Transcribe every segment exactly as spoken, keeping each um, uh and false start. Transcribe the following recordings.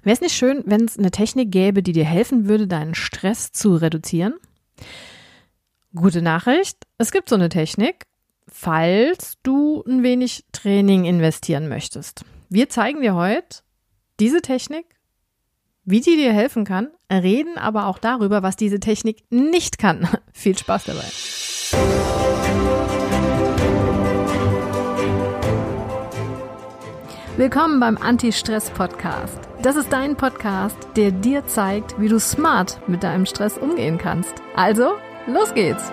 Wäre es nicht schön, wenn es eine Technik gäbe, die dir helfen würde, deinen Stress zu reduzieren? Gute Nachricht, es gibt so eine Technik, falls du ein wenig Training investieren möchtest. Wir zeigen dir heute diese Technik, wie die dir helfen kann, reden aber auch darüber, was diese Technik nicht kann. Viel Spaß dabei. Willkommen beim Anti-Stress-Podcast. Das ist dein Podcast, der dir zeigt, wie du smart mit deinem Stress umgehen kannst. Also, los geht's!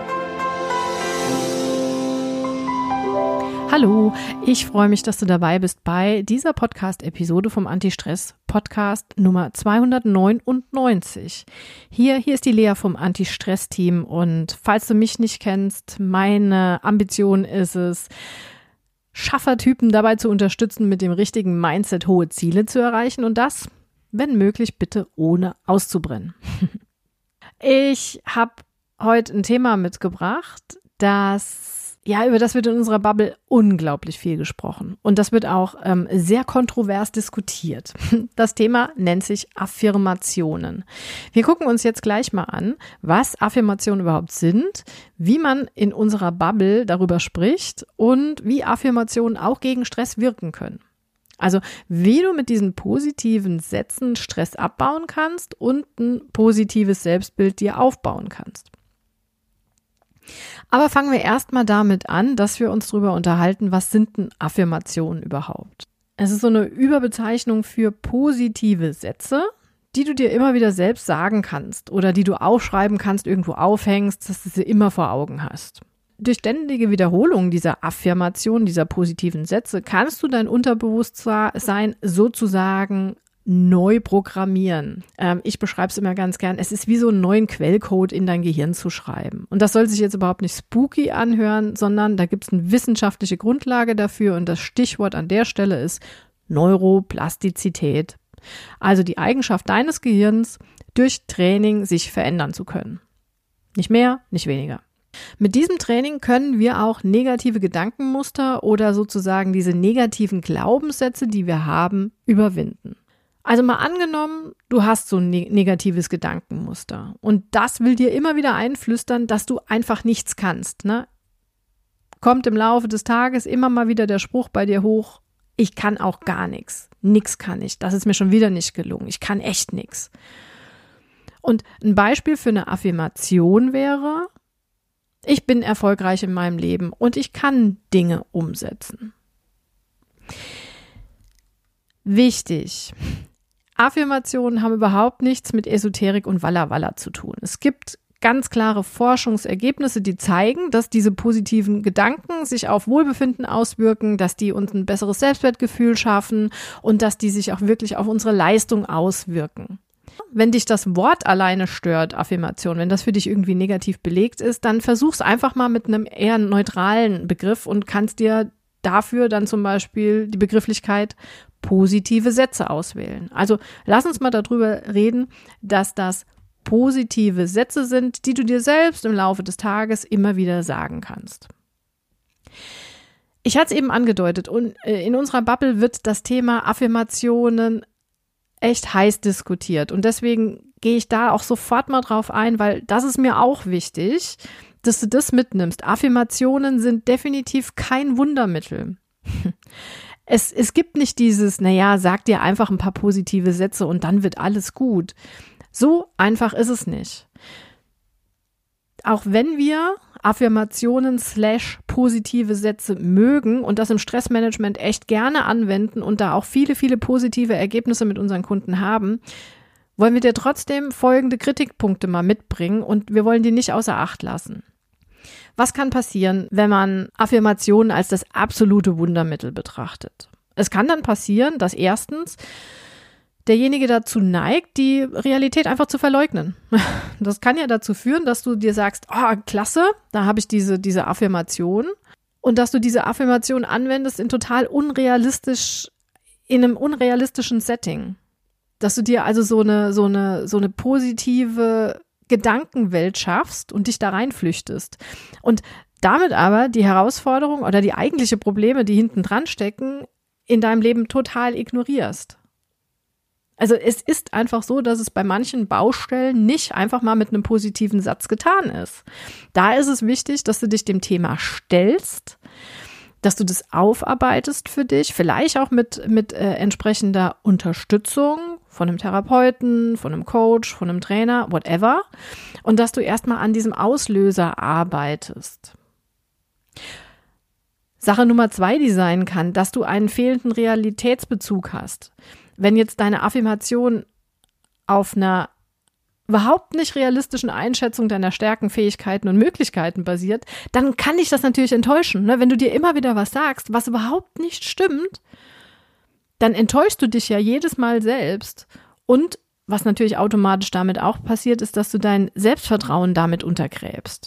Hallo, ich freue mich, dass du dabei bist bei dieser Podcast-Episode vom Anti-Stress-Podcast Nummer zweihundertneunundneunzig. Hier, hier ist die Lea vom Anti-Stress-Team und falls du mich nicht kennst, meine Ambition ist es, Schaffertypen dabei zu unterstützen, mit dem richtigen Mindset hohe Ziele zu erreichen und das, wenn möglich, bitte ohne auszubrennen. Ich habe heute ein Thema mitgebracht, das Ja, über das wird in unserer Bubble unglaublich viel gesprochen und das wird auch ähm, sehr kontrovers diskutiert. Das Thema nennt sich Affirmationen. Wir gucken uns jetzt gleich mal an, was Affirmationen überhaupt sind, wie man in unserer Bubble darüber spricht und wie Affirmationen auch gegen Stress wirken können. Also wie du mit diesen positiven Sätzen Stress abbauen kannst und ein positives Selbstbild dir aufbauen kannst. Aber fangen wir erstmal damit an, dass wir uns darüber unterhalten, was sind denn Affirmationen überhaupt? Es ist so eine Überbezeichnung für positive Sätze, die du dir immer wieder selbst sagen kannst oder die du aufschreiben kannst, irgendwo aufhängst, dass du sie immer vor Augen hast. Durch ständige Wiederholung dieser Affirmation, dieser positiven Sätze, kannst du dein Unterbewusstsein sozusagen neu programmieren. Ähm, ich beschreibe es immer ganz gern. Es ist wie so einen neuen Quellcode in dein Gehirn zu schreiben. Und das soll sich jetzt überhaupt nicht spooky anhören, sondern da gibt es eine wissenschaftliche Grundlage dafür und das Stichwort an der Stelle ist Neuroplastizität. Also die Eigenschaft deines Gehirns, durch Training sich verändern zu können. Nicht mehr, nicht weniger. Mit diesem Training können wir auch negative Gedankenmuster oder sozusagen diese negativen Glaubenssätze, die wir haben, überwinden. Also mal angenommen, du hast so ein negatives Gedankenmuster und das will dir immer wieder einflüstern, dass du einfach nichts kannst, ne? Kommt im Laufe des Tages immer mal wieder der Spruch bei dir hoch, ich kann auch gar nichts, nix kann ich, das ist mir schon wieder nicht gelungen, ich kann echt nichts. Und ein Beispiel für eine Affirmation wäre, ich bin erfolgreich in meinem Leben und ich kann Dinge umsetzen. Wichtig. Affirmationen haben überhaupt nichts mit Esoterik und Walla Walla zu tun. Es gibt ganz klare Forschungsergebnisse, die zeigen, dass diese positiven Gedanken sich auf Wohlbefinden auswirken, dass die uns ein besseres Selbstwertgefühl schaffen und dass die sich auch wirklich auf unsere Leistung auswirken. Wenn dich das Wort alleine stört, Affirmation, wenn das für dich irgendwie negativ belegt ist, dann versuch's einfach mal mit einem eher neutralen Begriff und kannst dir dafür dann zum Beispiel die Begrifflichkeit positive Sätze auswählen. Also lass uns mal darüber reden, dass das positive Sätze sind, die du dir selbst im Laufe des Tages immer wieder sagen kannst. Ich hatte es eben angedeutet und in unserer Bubble wird das Thema Affirmationen echt heiß diskutiert und deswegen gehe ich da auch sofort mal drauf ein, weil das ist mir auch wichtig, dass du das mitnimmst. Affirmationen sind definitiv kein Wundermittel. Es, es gibt nicht dieses, naja, sag dir einfach ein paar positive Sätze und dann wird alles gut. So einfach ist es nicht. Auch wenn wir Affirmationen slash positive Sätze mögen und das im Stressmanagement echt gerne anwenden und da auch viele, viele positive Ergebnisse mit unseren Kunden haben, wollen wir dir trotzdem folgende Kritikpunkte mal mitbringen und wir wollen die nicht außer Acht lassen. Was kann passieren, wenn man Affirmationen als das absolute Wundermittel betrachtet? Es kann dann passieren, dass erstens derjenige dazu neigt, die Realität einfach zu verleugnen. Das kann ja dazu führen, dass du dir sagst, oh, klasse, da habe ich diese, diese Affirmation und dass du diese Affirmation anwendest in total unrealistisch, in einem unrealistischen Setting. Dass du dir also so eine, so eine, so eine positive Gedankenwelt schaffst und dich da reinflüchtest. Und damit aber die Herausforderung oder die eigentliche Probleme, die hinten dran stecken, in deinem Leben total ignorierst. Also es ist einfach so, dass es bei manchen Baustellen nicht einfach mal mit einem positiven Satz getan ist. Da ist es wichtig, dass du dich dem Thema stellst, dass du das aufarbeitest für dich, vielleicht auch mit, mit äh, entsprechender Unterstützung von einem Therapeuten, von einem Coach, von einem Trainer, whatever. Und dass du erstmal an diesem Auslöser arbeitest. Sache Nummer zwei, die sein kann, dass du einen fehlenden Realitätsbezug hast. Wenn jetzt deine Affirmation auf einer überhaupt nicht realistischen Einschätzung deiner Stärken, Fähigkeiten und Möglichkeiten basiert, dann kann dich das natürlich enttäuschen. Ne? Wenn du dir immer wieder was sagst, was überhaupt nicht stimmt, dann enttäuschst du dich ja jedes Mal selbst. Und was natürlich automatisch damit auch passiert, ist, dass du dein Selbstvertrauen damit untergräbst.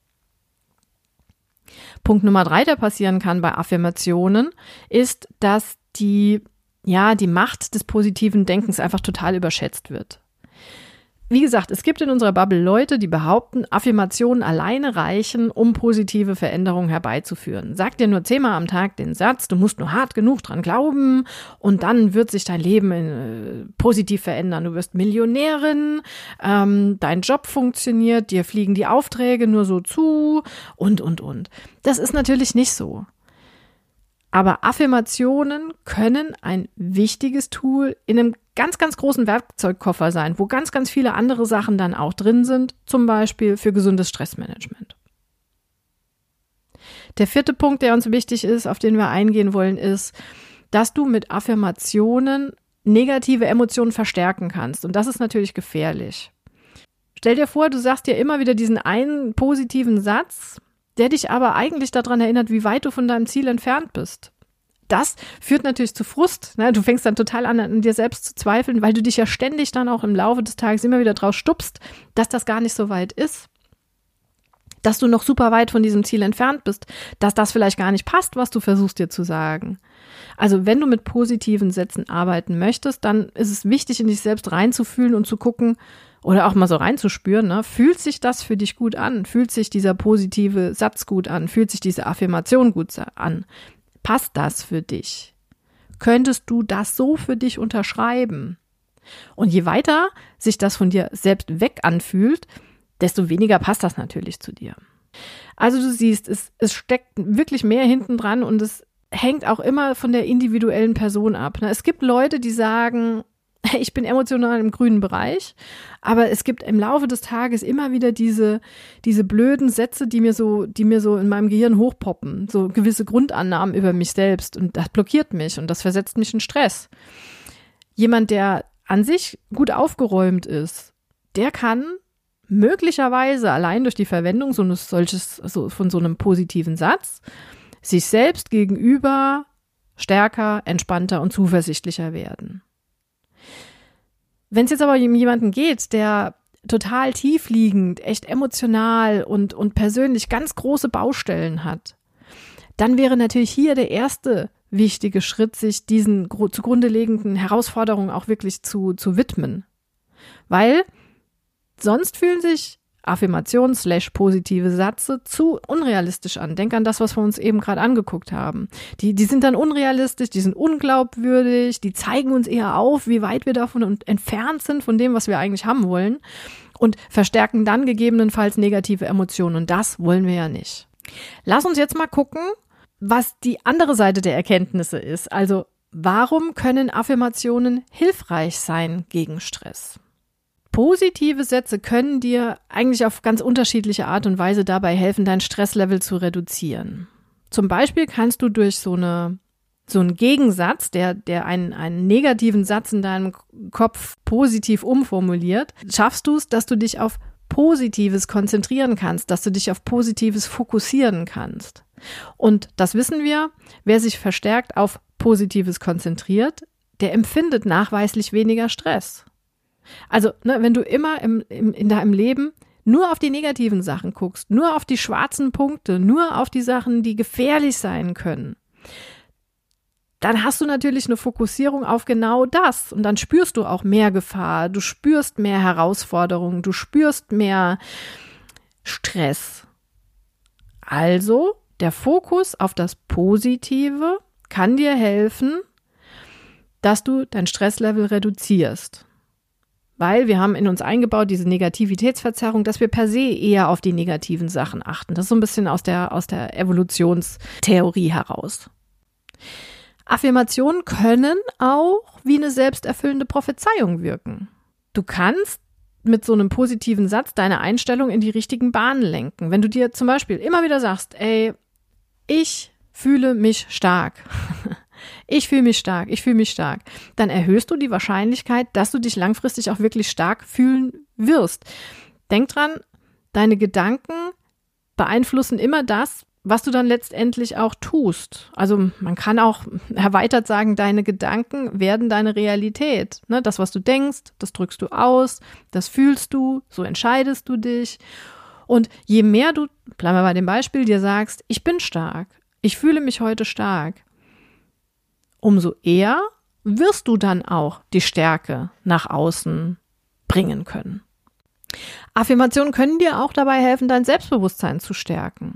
Punkt Nummer drei, der passieren kann bei Affirmationen, ist, dass die ja, die Macht des positiven Denkens einfach total überschätzt wird. Wie gesagt, es gibt in unserer Bubble Leute, die behaupten, Affirmationen alleine reichen, um positive Veränderungen herbeizuführen. Sag dir nur zehnmal am Tag den Satz, du musst nur hart genug dran glauben und dann wird sich dein Leben äh, positiv verändern. Du wirst Millionärin, ähm, dein Job funktioniert, dir fliegen die Aufträge nur so zu und, und, und. Das ist natürlich nicht so. Aber Affirmationen können ein wichtiges Tool in einem ganz, ganz großen Werkzeugkoffer sein, wo ganz, ganz viele andere Sachen dann auch drin sind, zum Beispiel für gesundes Stressmanagement. Der vierte Punkt, der uns wichtig ist, auf den wir eingehen wollen, ist, dass du mit Affirmationen negative Emotionen verstärken kannst. Und das ist natürlich gefährlich. Stell dir vor, du sagst dir immer wieder diesen einen positiven Satz, der dich aber eigentlich daran erinnert, wie weit du von deinem Ziel entfernt bist. Das führt natürlich zu Frust. Ne? Du fängst dann total an, an dir selbst zu zweifeln, weil du dich ja ständig dann auch im Laufe des Tages immer wieder drauf stupst, dass das gar nicht so weit ist. Dass du noch super weit von diesem Ziel entfernt bist, dass das vielleicht gar nicht passt, was du versuchst dir zu sagen. Also wenn du mit positiven Sätzen arbeiten möchtest, dann ist es wichtig, in dich selbst reinzufühlen und zu gucken, oder auch mal so reinzuspüren, ne? Fühlt sich das für dich gut an? Fühlt sich dieser positive Satz gut an? Fühlt sich diese Affirmation gut an? Passt das für dich? Könntest du das so für dich unterschreiben? Und je weiter sich das von dir selbst weg anfühlt, desto weniger passt das natürlich zu dir. Also du siehst, es, es steckt wirklich mehr hinten dran und es hängt auch immer von der individuellen Person ab. Ne? Es gibt Leute, die sagen, ich bin emotional im grünen Bereich, aber es gibt im Laufe des Tages immer wieder diese, diese blöden Sätze, die mir so, die mir so in meinem Gehirn hochpoppen, so gewisse Grundannahmen über mich selbst und das blockiert mich und das versetzt mich in Stress. Jemand, der an sich gut aufgeräumt ist, der kann möglicherweise allein durch die Verwendung so eines solches, so von so einem positiven Satz sich selbst gegenüber stärker, entspannter und zuversichtlicher werden. Wenn es jetzt aber um jemanden geht, der total tiefliegend, echt emotional und, und persönlich ganz große Baustellen hat, dann wäre natürlich hier der erste wichtige Schritt, sich diesen zugrunde liegenden Herausforderungen auch wirklich zu, zu widmen. Weil sonst fühlen sich Affirmationen slash positive Sätze zu unrealistisch an. Denk an das, was wir uns eben gerade angeguckt haben. Die, die sind dann unrealistisch, die sind unglaubwürdig, die zeigen uns eher auf, wie weit wir davon entfernt sind, von dem, was wir eigentlich haben wollen und verstärken dann gegebenenfalls negative Emotionen. Und das wollen wir ja nicht. Lass uns jetzt mal gucken, was die andere Seite der Erkenntnisse ist. Also, warum können Affirmationen hilfreich sein gegen Stress? Positive Sätze können dir eigentlich auf ganz unterschiedliche Art und Weise dabei helfen, dein Stresslevel zu reduzieren. Zum Beispiel kannst du durch so eine so einen Gegensatz, der der einen einen negativen Satz in deinem Kopf positiv umformuliert, schaffst du es, dass du dich auf Positives konzentrieren kannst, dass du dich auf Positives fokussieren kannst. Und das wissen wir, wer sich verstärkt auf Positives konzentriert, der empfindet nachweislich weniger Stress. Also, ne, wenn du immer im, im, in deinem Leben nur auf die negativen Sachen guckst, nur auf die schwarzen Punkte, nur auf die Sachen, die gefährlich sein können, dann hast du natürlich eine Fokussierung auf genau das und dann spürst du auch mehr Gefahr, du spürst mehr Herausforderungen, du spürst mehr Stress. Also, der Fokus auf das Positive kann dir helfen, dass du dein Stresslevel reduzierst. Weil wir haben in uns eingebaut diese Negativitätsverzerrung, dass wir per se eher auf die negativen Sachen achten. Das ist so ein bisschen aus der, aus der Evolutionstheorie heraus. Affirmationen können auch wie eine selbsterfüllende Prophezeiung wirken. Du kannst mit so einem positiven Satz deine Einstellung in die richtigen Bahnen lenken. Wenn du dir zum Beispiel immer wieder sagst, ey, ich fühle mich stark. Ich fühle mich stark, ich fühle mich stark. Dann erhöhst du die Wahrscheinlichkeit, dass du dich langfristig auch wirklich stark fühlen wirst. Denk dran, deine Gedanken beeinflussen immer das, was du dann letztendlich auch tust. Also man kann auch erweitert sagen, deine Gedanken werden deine Realität. Ne? Das, was du denkst, das drückst du aus, das fühlst du, so entscheidest du dich. Und je mehr du, bleiben wir bei dem Beispiel, dir sagst, ich bin stark, ich fühle mich heute stark, umso eher wirst du dann auch die Stärke nach außen bringen können. Affirmationen können dir auch dabei helfen, dein Selbstbewusstsein zu stärken.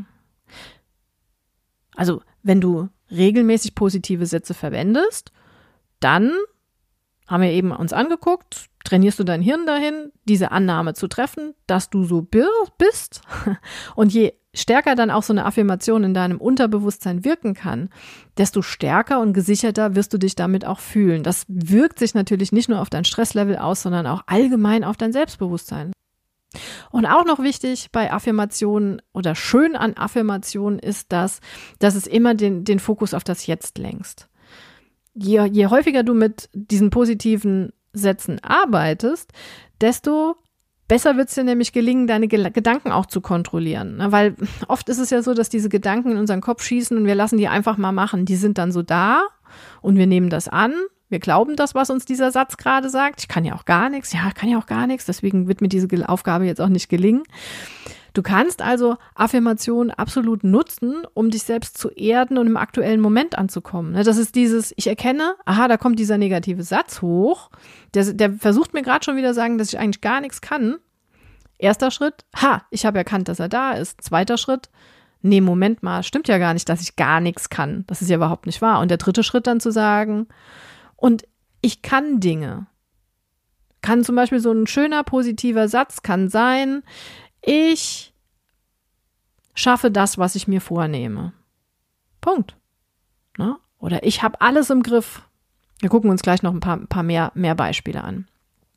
Also, wenn du regelmäßig positive Sätze verwendest, dann haben wir eben uns angeguckt, trainierst du dein Hirn dahin, diese Annahme zu treffen, dass du so bist. Und je stärker dann auch so eine Affirmation in deinem Unterbewusstsein wirken kann, desto stärker und gesicherter wirst du dich damit auch fühlen. Das wirkt sich natürlich nicht nur auf dein Stresslevel aus, sondern auch allgemein auf dein Selbstbewusstsein. Und auch noch wichtig bei Affirmationen oder schön an Affirmationen ist das, dass es immer den, den Fokus auf das Jetzt lenkst. Je, je häufiger du mit diesen positiven Sätzen arbeitest, desto besser wird es dir nämlich gelingen, deine Ge- Gedanken auch zu kontrollieren. Weil oft ist es ja so, dass diese Gedanken in unseren Kopf schießen und wir lassen die einfach mal machen. Die sind dann so da und wir nehmen das an. Wir glauben das, was uns dieser Satz gerade sagt. Ich kann ja auch gar nichts. Ja, ich kann ja auch gar nichts. Deswegen wird mir diese Aufgabe jetzt auch nicht gelingen. Du kannst also Affirmationen absolut nutzen, um dich selbst zu erden und im aktuellen Moment anzukommen. Das ist dieses, ich erkenne, aha, da kommt dieser negative Satz hoch. Der, der versucht mir gerade schon wieder sagen, dass ich eigentlich gar nichts kann. Erster Schritt, ha, ich habe erkannt, dass er da ist. Zweiter Schritt, nee, Moment mal, stimmt ja gar nicht, dass ich gar nichts kann. Das ist ja überhaupt nicht wahr. Und der dritte Schritt dann zu sagen, und ich kann Dinge. Kann zum Beispiel so ein schöner, positiver Satz kann sein, ich schaffe das, was ich mir vornehme. Punkt. Ne? Oder ich habe alles im Griff. Wir gucken uns gleich noch ein paar, ein paar mehr, mehr Beispiele an.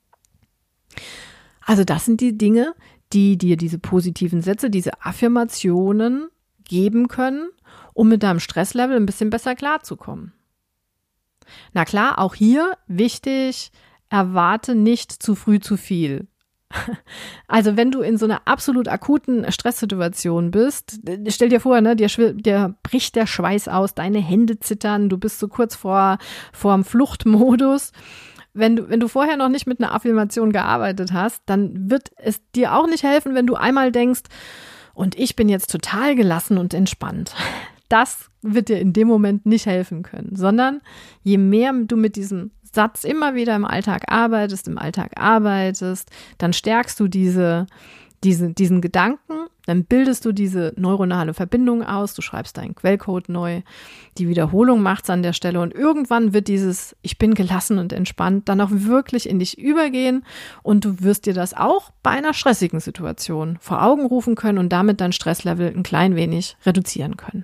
Also das sind die Dinge, die dir diese positiven Sätze, diese Affirmationen geben können, um mit deinem Stresslevel ein bisschen besser klarzukommen. Na klar, auch hier wichtig, erwarte nicht zu früh zu viel. Also wenn du in so einer absolut akuten Stresssituation bist, stell dir vor, ne, dir, dir bricht der Schweiß aus, deine Hände zittern, du bist so kurz vor vorm Fluchtmodus. Wenn du, wenn du vorher noch nicht mit einer Affirmation gearbeitet hast, dann wird es dir auch nicht helfen, wenn du einmal denkst, und ich bin jetzt total gelassen und entspannt. Das wird dir in dem Moment nicht helfen können, sondern je mehr du mit diesem Satz immer wieder im Alltag arbeitest, im Alltag arbeitest, dann stärkst du diese, diese, diesen Gedanken, dann bildest du diese neuronale Verbindung aus, du schreibst deinen Quellcode neu, die Wiederholung macht's an der Stelle und irgendwann wird dieses ich bin gelassen und entspannt dann auch wirklich in dich übergehen und du wirst dir das auch bei einer stressigen Situation vor Augen rufen können und damit dein Stresslevel ein klein wenig reduzieren können.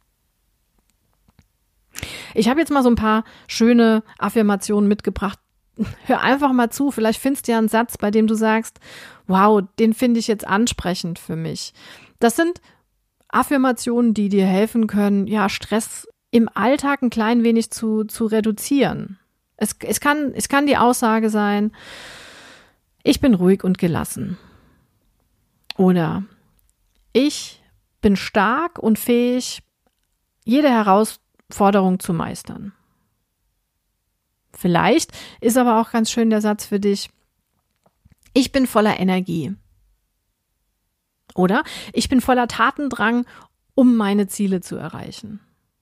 Ich habe jetzt mal so ein paar schöne Affirmationen mitgebracht. Hör einfach mal zu, vielleicht findest du ja einen Satz, bei dem du sagst, wow, den finde ich jetzt ansprechend für mich. Das sind Affirmationen, die dir helfen können, ja, Stress im Alltag ein klein wenig zu, zu reduzieren. Es, es kann, es kann die Aussage sein, ich bin ruhig und gelassen. Oder ich bin stark und fähig, jede Herausforderung Forderung zu meistern. Vielleicht ist aber auch ganz schön der Satz für dich, ich bin voller Energie. Oder ich bin voller Tatendrang, um meine Ziele zu erreichen.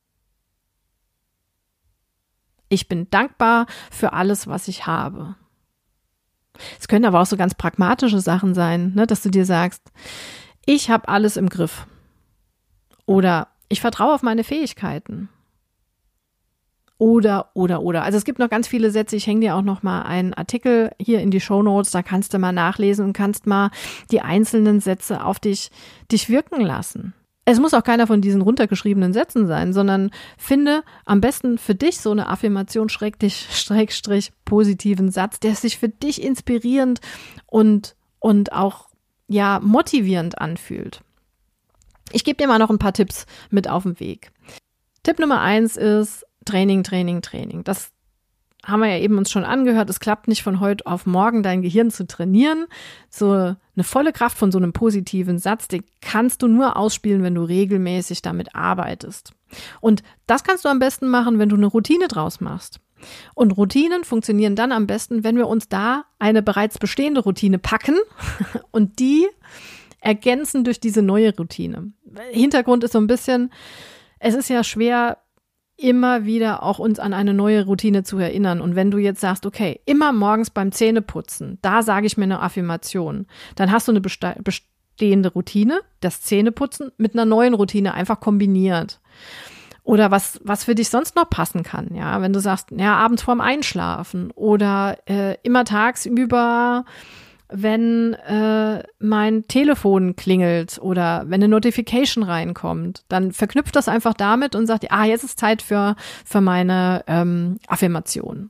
Ich bin dankbar für alles, was ich habe. Es können aber auch so ganz pragmatische Sachen sein, ne, dass du dir sagst, ich habe alles im Griff. Oder ich vertraue auf meine Fähigkeiten. Oder, oder, oder. Also es gibt noch ganz viele Sätze. Ich hänge dir auch noch mal einen Artikel hier in die Shownotes. Da kannst du mal nachlesen und kannst mal die einzelnen Sätze auf dich, dich wirken lassen. Es muss auch keiner von diesen runtergeschriebenen Sätzen sein, sondern finde am besten für dich so eine Affirmation, Schrägstrich, Schrägstrich, positiven Satz, der sich für dich inspirierend und, und auch, ja, motivierend anfühlt. Ich gebe dir mal noch ein paar Tipps mit auf den Weg. Tipp Nummer eins ist Training, Training, Training. Das haben wir ja eben uns schon angehört. Es klappt nicht von heute auf morgen, dein Gehirn zu trainieren. So eine volle Kraft von so einem positiven Satz, den kannst du nur ausspielen, wenn du regelmäßig damit arbeitest. Und das kannst du am besten machen, wenn du eine Routine draus machst. Und Routinen funktionieren dann am besten, wenn wir uns da eine bereits bestehende Routine packen und die ergänzen durch diese neue Routine. Hintergrund ist so ein bisschen, es ist ja schwer, immer wieder auch uns an eine neue Routine zu erinnern. Und wenn du jetzt sagst, okay, immer morgens beim Zähneputzen, da sage ich mir eine Affirmation, dann hast du eine beste- bestehende Routine, das Zähneputzen, mit einer neuen Routine einfach kombiniert. Oder was, was für dich sonst noch passen kann, ja, wenn du sagst, ja, abends vorm Einschlafen oder äh, immer tagsüber, wenn äh, mein Telefon klingelt oder wenn eine Notification reinkommt, dann verknüpft das einfach damit und sagt, ah, jetzt ist Zeit für, für meine ähm, Affirmation.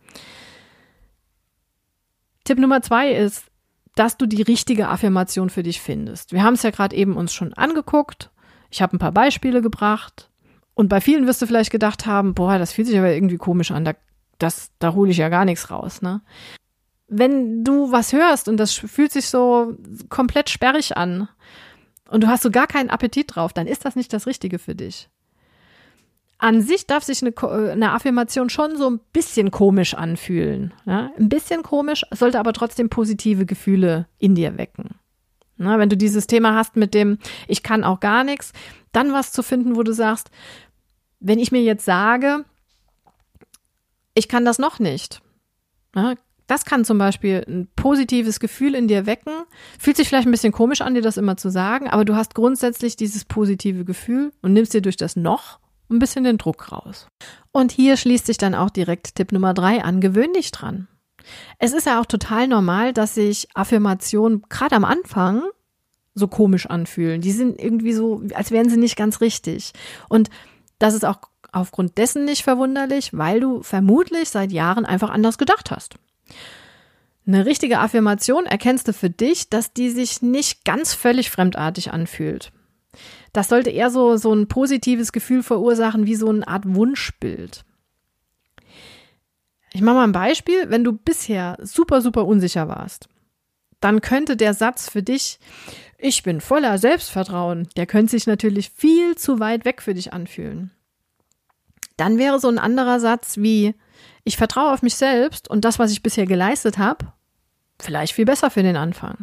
Tipp Nummer zwei ist, dass du die richtige Affirmation für dich findest. Wir haben es ja gerade eben uns schon angeguckt. Ich habe ein paar Beispiele gebracht und bei vielen wirst du vielleicht gedacht haben, boah, das fühlt sich aber irgendwie komisch an, da, das, da hole ich ja gar nichts raus, ne? Wenn du was hörst und das fühlt sich so komplett sperrig an und du hast so gar keinen Appetit drauf, dann ist das nicht das Richtige für dich. An sich darf sich eine, eine Affirmation schon so ein bisschen komisch anfühlen. Ja? Ein bisschen komisch, sollte aber trotzdem positive Gefühle in dir wecken. Na, wenn du dieses Thema hast mit dem, ich kann auch gar nichts, dann was zu finden, wo du sagst, wenn ich mir jetzt sage, ich kann das noch nicht, na, das kann zum Beispiel ein positives Gefühl in dir wecken. Fühlt sich vielleicht ein bisschen komisch an, dir das immer zu sagen, aber du hast grundsätzlich dieses positive Gefühl und nimmst dir durch das noch ein bisschen den Druck raus. Und hier schließt sich dann auch direkt Tipp Nummer drei an, gewöhn dich dran. Es ist ja auch total normal, dass sich Affirmationen gerade am Anfang so komisch anfühlen. Die sind irgendwie so, als wären sie nicht ganz richtig. Und das ist auch aufgrund dessen nicht verwunderlich, weil du vermutlich seit Jahren einfach anders gedacht hast. Eine richtige Affirmation erkennst du für dich, dass die sich nicht ganz völlig fremdartig anfühlt. Das sollte eher so, so ein positives Gefühl verursachen, wie so eine Art Wunschbild. Ich mache mal ein Beispiel. Wenn du bisher super, super unsicher warst, dann könnte der Satz für dich, ich bin voller Selbstvertrauen, der könnte sich natürlich viel zu weit weg für dich anfühlen. Dann wäre so ein anderer Satz wie, ich vertraue auf mich selbst und das, was ich bisher geleistet habe, vielleicht viel besser für den Anfang.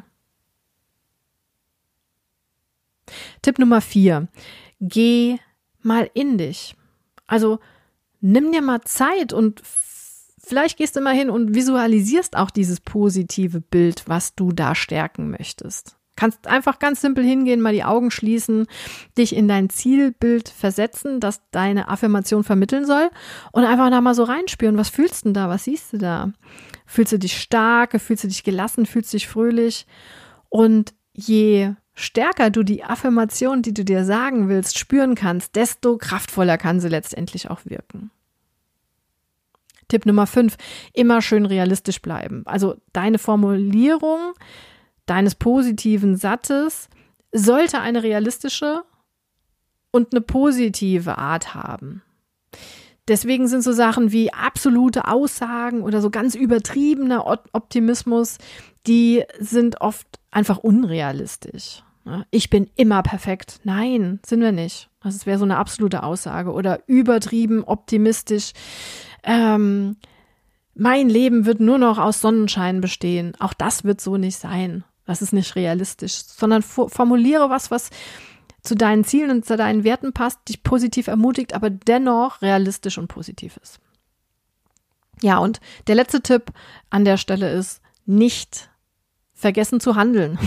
Tipp Nummer vier. Geh mal in dich. Also nimm dir mal Zeit und vielleicht gehst du mal hin und visualisierst auch dieses positive Bild, was du da stärken möchtest. Kannst einfach ganz simpel hingehen, mal die Augen schließen, dich in dein Zielbild versetzen, das deine Affirmation vermitteln soll und einfach da mal so reinspüren, was fühlst du denn da, was siehst du da? Fühlst du dich stark, fühlst du dich gelassen, fühlst du dich fröhlich? Und je stärker du die Affirmation, die du dir sagen willst, spüren kannst, desto kraftvoller kann sie letztendlich auch wirken. Tipp Nummer fünf, immer schön realistisch bleiben. Also deine Formulierung deines positiven Satzes sollte eine realistische und eine positive Art haben. Deswegen sind so Sachen wie absolute Aussagen oder so ganz übertriebener Optimismus, die sind oft einfach unrealistisch. Ich bin immer perfekt. Nein, sind wir nicht. Das wäre so eine absolute Aussage. Oder übertrieben optimistisch. Ähm, mein Leben wird nur noch aus Sonnenschein bestehen. Auch das wird so nicht sein. Das ist nicht realistisch, sondern formuliere was, was zu deinen Zielen und zu deinen Werten passt, dich positiv ermutigt, aber dennoch realistisch und positiv ist. Ja, und der letzte Tipp an der Stelle ist, nicht vergessen zu handeln.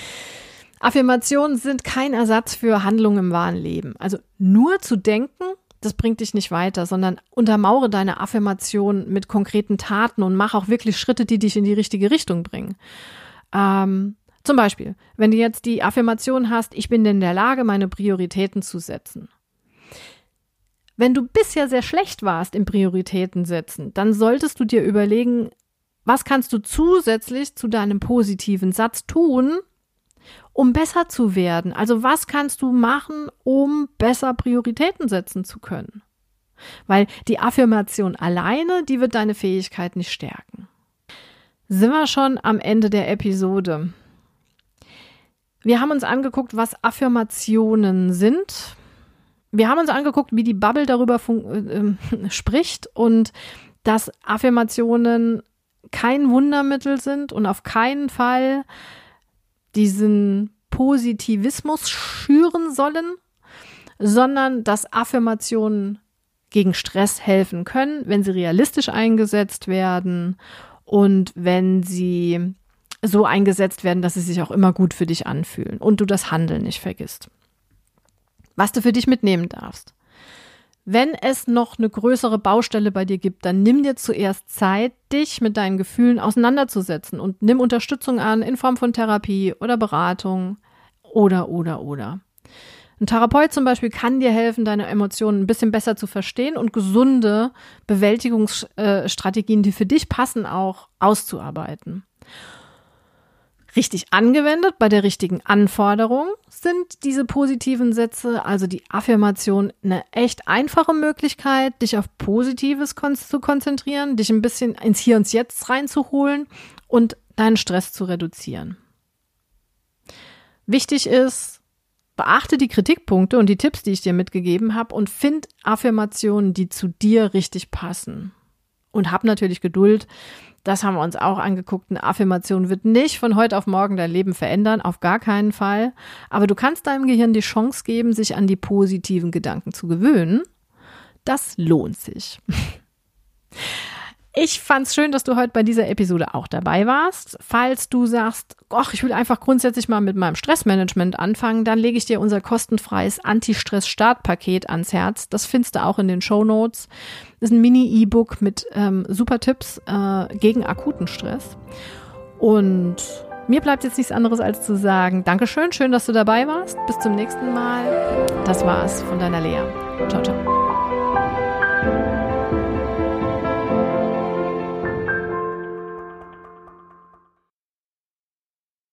Affirmationen sind kein Ersatz für Handlungen im wahren Leben. Also nur zu denken das bringt dich nicht weiter, sondern untermauere deine Affirmation mit konkreten Taten und mach auch wirklich Schritte, die dich in die richtige Richtung bringen. Ähm, zum Beispiel, wenn du jetzt die Affirmation hast, ich bin in der Lage, meine Prioritäten zu setzen. Wenn du bisher sehr schlecht warst im Prioritäten setzen, dann solltest du dir überlegen, was kannst du zusätzlich zu deinem positiven Satz tun, um besser zu werden? Also was kannst du machen, um besser Prioritäten setzen zu können? Weil die Affirmation alleine, die wird deine Fähigkeit nicht stärken. Sind wir schon am Ende der Episode? Wir haben uns angeguckt, was Affirmationen sind. Wir haben uns angeguckt, wie die Bubble darüber fun- äh, spricht und dass Affirmationen kein Wundermittel sind und auf keinen Fall diesen Positivismus schüren sollen, sondern dass Affirmationen gegen Stress helfen können, wenn sie realistisch eingesetzt werden und wenn sie so eingesetzt werden, dass sie sich auch immer gut für dich anfühlen und du das Handeln nicht vergisst. Was du für dich mitnehmen darfst. Wenn es noch eine größere Baustelle bei dir gibt, dann nimm dir zuerst Zeit, dich mit deinen Gefühlen auseinanderzusetzen und nimm Unterstützung an in Form von Therapie oder Beratung oder, oder, oder. Ein Therapeut zum Beispiel kann dir helfen, deine Emotionen ein bisschen besser zu verstehen und gesunde Bewältigungsstrategien, die für dich passen, auch auszuarbeiten. Richtig angewendet, bei der richtigen Anforderung, sind diese positiven Sätze, also die Affirmation, eine echt einfache Möglichkeit, dich auf Positives kon- zu konzentrieren, dich ein bisschen ins Hier und Jetzt reinzuholen und deinen Stress zu reduzieren. Wichtig ist, beachte die Kritikpunkte und die Tipps, die ich dir mitgegeben habe und find Affirmationen, die zu dir richtig passen. Und hab natürlich Geduld. Das haben wir uns auch angeguckt. Eine Affirmation wird nicht von heute auf morgen dein Leben verändern, auf gar keinen Fall. Aber du kannst deinem Gehirn die Chance geben, sich an die positiven Gedanken zu gewöhnen. Das lohnt sich. Ich fand's schön, dass du heute bei dieser Episode auch dabei warst. Falls du sagst, ach, ich will einfach grundsätzlich mal mit meinem Stressmanagement anfangen, dann lege ich dir unser kostenfreies Anti-Stress-Startpaket ans Herz. Das findest du auch in den Shownotes. Das ist ein Mini-E-Book mit ähm, super Tipps äh, gegen akuten Stress. Und mir bleibt jetzt nichts anderes als zu sagen, Dankeschön, schön, dass du dabei warst. Bis zum nächsten Mal. Das war's von deiner Lea. Ciao, ciao.